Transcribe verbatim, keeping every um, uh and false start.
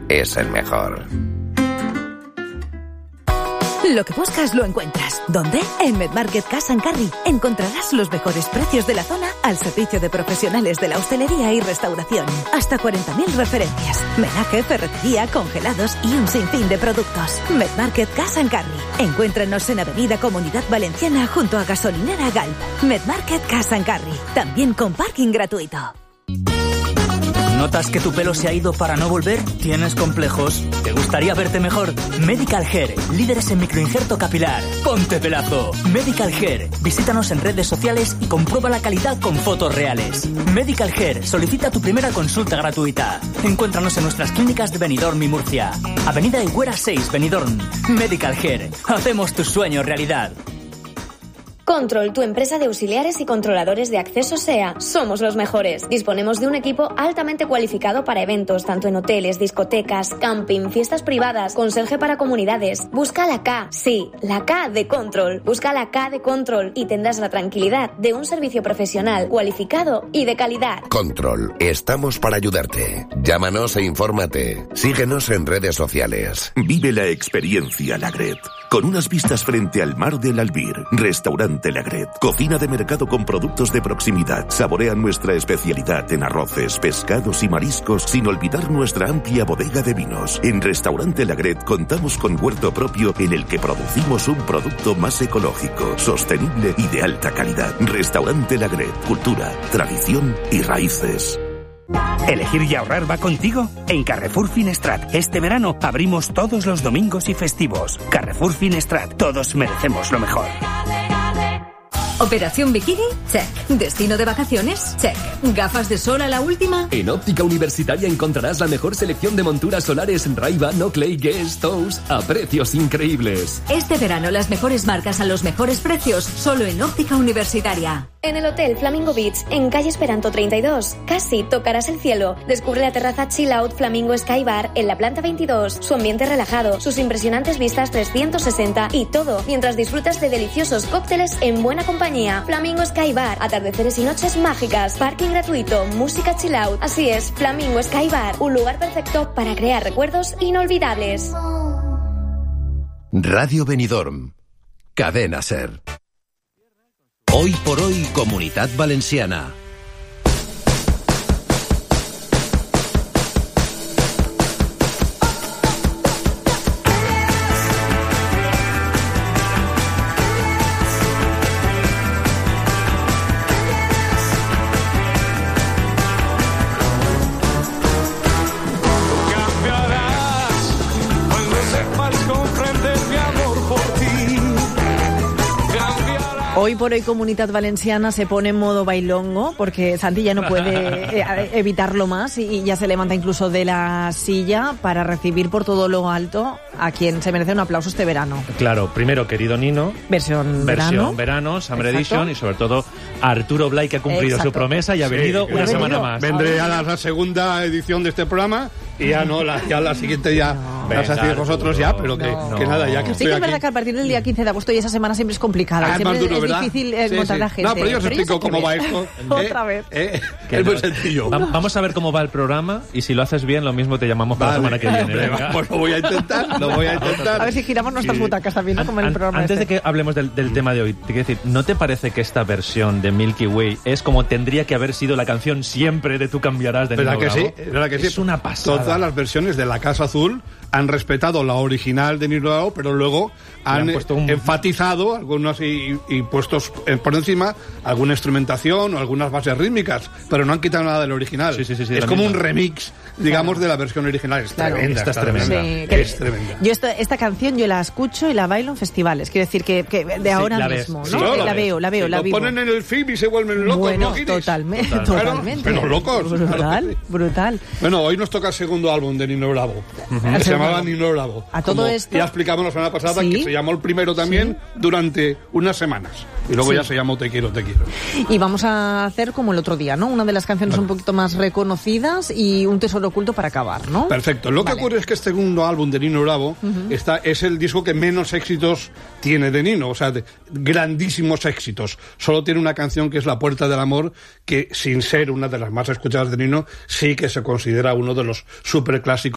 es el mejor. Lo que buscas lo encuentras. ¿Dónde? En MedMarket Cash and Carry. Encontrarás los mejores precios de la zona al servicio de profesionales de la hostelería y restauración. Hasta cuarenta mil referencias. Menaje, ferretería, congelados y un sinfín de productos. MedMarket Cash and Carry. Encuéntranos en Avenida Comunidad Valenciana junto a Gasolinera Galp. MedMarket Cash and Carry. También con parking gratuito. ¿Notas que tu pelo se ha ido para no volver? ¿Tienes complejos? ¿Te gustaría verte mejor? Medical Hair, líderes en microinjerto capilar. ¡Ponte pelazo! Medical Hair. Visítanos en redes sociales y comprueba la calidad con fotos reales. Medical Hair. Solicita tu primera consulta gratuita. Encuéntranos en nuestras clínicas de Benidorm y Murcia. Avenida Higuera seis, Benidorm. Medical Hair. Hacemos tus sueños realidad. Control, tu empresa de auxiliares y controladores de acceso S E A. Somos los mejores. Disponemos de un equipo altamente cualificado para eventos, tanto en hoteles, discotecas, camping, fiestas privadas, conserje para comunidades. Busca la K, sí, la K de Control. Busca la K de Control y tendrás la tranquilidad de un servicio profesional, cualificado y de calidad. Control, estamos para ayudarte. Llámanos e infórmate. Síguenos en redes sociales. Vive la experiencia Lagret. Con unas vistas frente al mar del Albir. Restaurante Lagret. Cocina de mercado con productos de proximidad. Saborea nuestra especialidad en arroces, pescados y mariscos, sin olvidar nuestra amplia bodega de vinos. En Restaurante Lagret contamos con huerto propio en el que producimos un producto más ecológico, sostenible y de alta calidad. Restaurante Lagret. Cultura, tradición y raíces. ¿Elegir y ahorrar va contigo? En Carrefour Finestrat, este verano abrimos todos los domingos y festivos. Carrefour Finestrat, todos merecemos lo mejor. ¿Operación bikini? Check. ¿Destino de vacaciones? Check. ¿Gafas de sol a la última? En Óptica Universitaria encontrarás la mejor selección de monturas solares Ray-Ban, Oakley, Guess, Toast a precios increíbles. Este verano las mejores marcas a los mejores precios solo en Óptica Universitaria. En el Hotel Flamingo Beach, en calle Esperanto treinta y dos, casi tocarás el cielo. Descubre la terraza Chill Out Flamingo Sky Bar en la planta veintidós, su ambiente relajado, sus impresionantes vistas trescientos sesenta y todo mientras disfrutas de deliciosos cócteles en buena compañía. Flamingo Sky Bar, atardeceres y noches mágicas, parking gratuito, música chill out. Así es, Flamingo Sky Bar, un lugar perfecto para crear recuerdos inolvidables. Radio Benidorm. Cadena Ser. Hoy por hoy, Comunidad Valenciana. Hoy por hoy Comunidad Valenciana se pone en modo bailongo porque Santi ya no puede evitarlo más y ya se levanta incluso de la silla para recibir por todo lo alto a quien se merece un aplauso este verano. Claro, primero querido Nino, versión, versión verano, verano, Summer Edition, y sobre todo Arturo Blay, que ha cumplido Exacto. su promesa y ha venido sí, una semana más. Vendré a la, la segunda edición de este programa y ya no, la, ya la siguiente ya no. las hacéis vosotros ya, pero que, no. que nada, ya que sí estoy que es aquí. verdad que a partir del día quince de agosto y esa semana siempre es complicada, ah, siempre es más duro, es ¿verdad? difícil eh, sí, encontrar sí. a la gente. No, pero yo os explico cómo va esto. Otra vez. Eh, es muy sencillo. Va, vamos a ver cómo va el programa y si lo haces bien, lo mismo te llamamos para vale. la semana que viene. Venga. Pues lo voy a intentar, lo voy a intentar. A ver si giramos nuestras sí. butacas también, ¿no? Como en el programa Antes este. de que hablemos del, del tema de hoy, te quiero decir, ¿no te parece que esta versión de Milky Way es como tendría que haber sido la canción siempre de Tú cambiarás de Nino ¿Verdad que Bravo? sí? ¿Verdad que sí? Es una pasada. Todas las versiones de La Casa Azul han respetado la original de Nino Bravo, pero luego han, han un... enfatizado algunos y, y puestos por encima alguna instrumentación o algunas bases rítmicas, pero no han quitado nada del original. Sí, sí, sí, sí, es como misma. un remix, digamos, claro. de la versión original. Es claro. tremenda. Esta es tremenda. Sí, que es tremenda. Yo esta, esta canción yo la escucho y la bailo en festivales. Quiero decir que, que de ahora sí, mismo, ves. ¿no? Sí, la, la veo, la veo, sí, la lo vivo. ponen en el F I B y se vuelven locos. Bueno, ¿no, totalmente, Total. totalmente. Pero, pero locos. Brutal, claro. brutal. Bueno, hoy nos toca el segundo álbum de Nino Bravo. Uh-huh. Se llamaba Nino Bravo. A todo Como esto... ya explicamos la semana pasada ¿Sí? que se llamó el primero también ¿Sí? durante unas semanas. Y luego sí. ya se llamó Te quiero, te quiero. Y vamos a hacer como el otro día, ¿no? Una de las canciones vale. un poquito más reconocidas y un tesoro oculto para acabar, ¿no? Perfecto. Lo vale. que ocurre es que este segundo álbum de Nino Bravo uh-huh. está, es el disco que menos éxitos tiene de Nino. O sea, de grandísimos éxitos. Solo tiene una canción que es La Puerta del Amor, que sin ser una de las más escuchadas de Nino, sí que se considera uno de los superclásicos